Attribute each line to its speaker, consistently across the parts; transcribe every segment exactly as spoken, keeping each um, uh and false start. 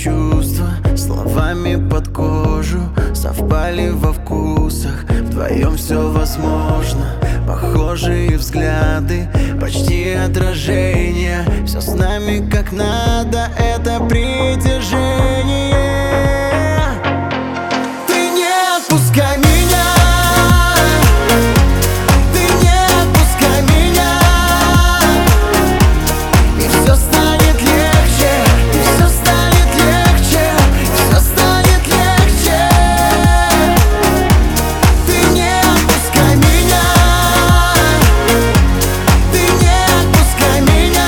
Speaker 1: чувства словами под кожу совпали во вкусах. Вдвоем все возможно. Похожие взгляды, почти отражения. Все с нами как надо, это притяжение. Ты не отпускай меня, ты не отпускай меня, и все станет легче, и все станет легче, и все станет легче. Ты не отпускай меня, ты не отпускай меня,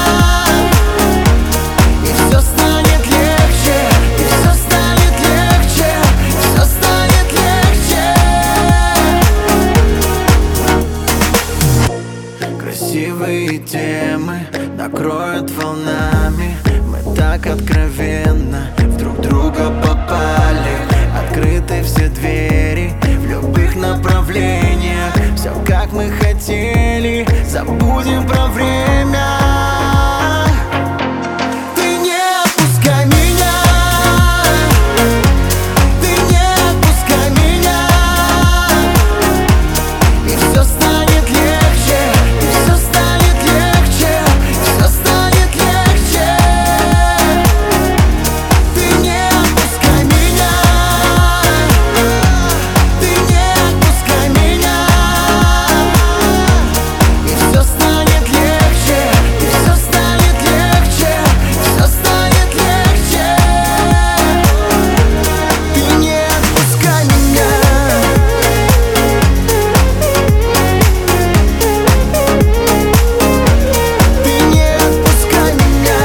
Speaker 1: и все станет легче, и все станет легче, и все станет легче. Красивые темы накроют волнами. Мы так откровенно в друг друга попали. Открыты все двери в любых направлениях. Все как мы хотели, забудем про время. Ты не отпускай меня, ты не отпускай меня, и все станет легче, и все станет легче, и все станет легче. Ты не отпускай меня, ты не отпускай меня, и все станет легче, и все станет легче, и все станет легче. Ты не отпускай меня. Ты не отпускай меня.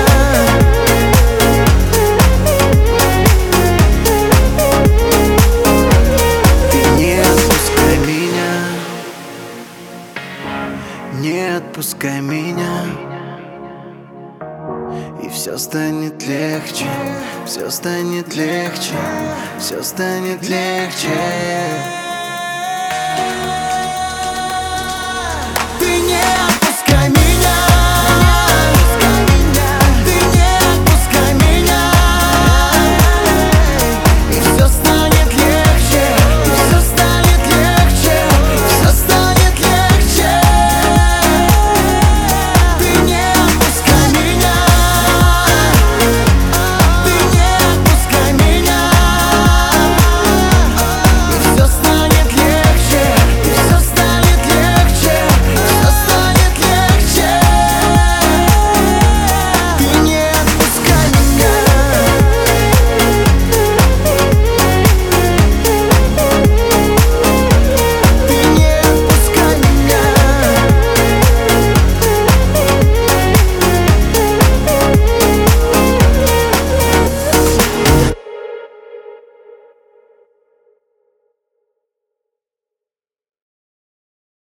Speaker 1: Ты не отпускай меня. Не отпускай меня. И все станет легче, все станет легче, все станет легче.